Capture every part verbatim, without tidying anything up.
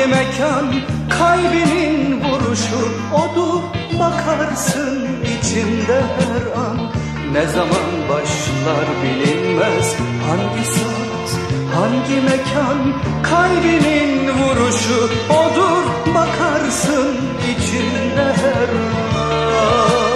hangi mekan, kalbinin vuruşu odur. Bakarsın içinde her an, ne zaman başlar bilinmez. Hangi saat, hangi mekan, kalbinin vuruşu odur. Bakarsın içinde her an.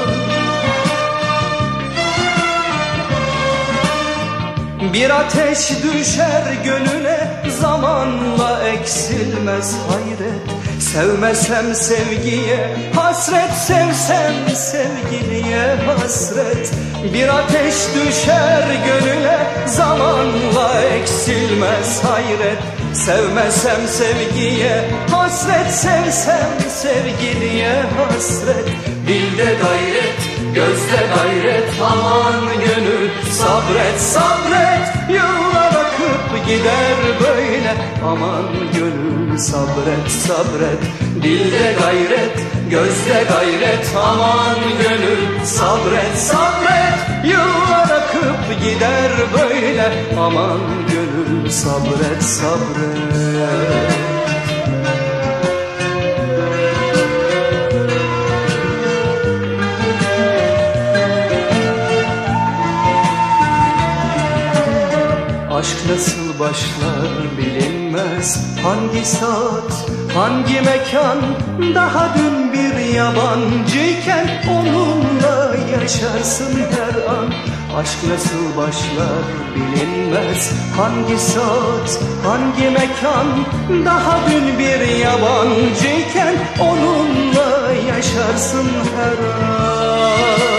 Bir ateş düşer gönüle, zamanla eksilmez hayret. Sevmesem sevgiye hasret, sevsem sevgiliye hasret. Bir ateş düşer gönüle, zamanla eksilmez hayret. Sevmesem sevgiye hasret, sevsem sevgiliye hasret. Dilde gayret, gözde gayret, aman gönül sabret, sabret. Yıllar akıp gider böyle, aman gönül sabret, sabret. Dilde gayret, gözde gayret, aman gönül sabret, sabret. Yıllar akıp gider böyle, aman gönül sabret, sabret. Aşk nasıl başlar bilinmez. Hangi saat, hangi mekan, daha dün bir yabancıyken onunla yaşarsın her an. Aşk nasıl başlar bilinmez. Hangi saat, hangi mekan, daha dün bir yabancıyken onunla yaşarsın her an.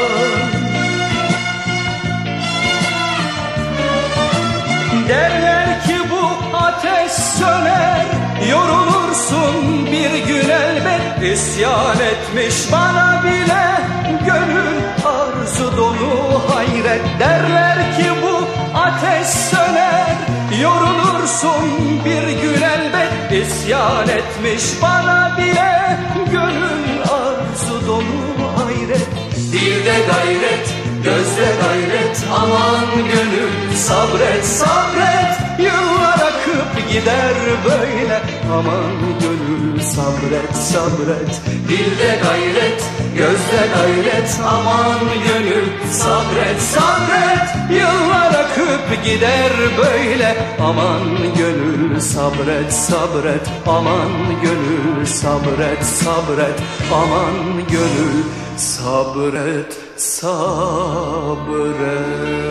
Derler ki bu ateş söner, yorulursun bir gün elbet. İsyan etmiş bana bile gönül arzu dolu hayret. Derler ki bu ateş söner, yorulursun bir gün elbet. İsyan etmiş bana bile gönül arzu dolu hayret. Dilde gayret, gözde gayret, aman gönül sabret, sabret. Yıllar akıp gider böyle, aman gönül sabret, sabret. Dilde gayret, gözde gayret, aman gönül sabret, sabret. Yıllar akıp gider böyle, aman gönül sabret, sabret. Aman gönül sabret, sabret. Aman gönül sabret, sabret.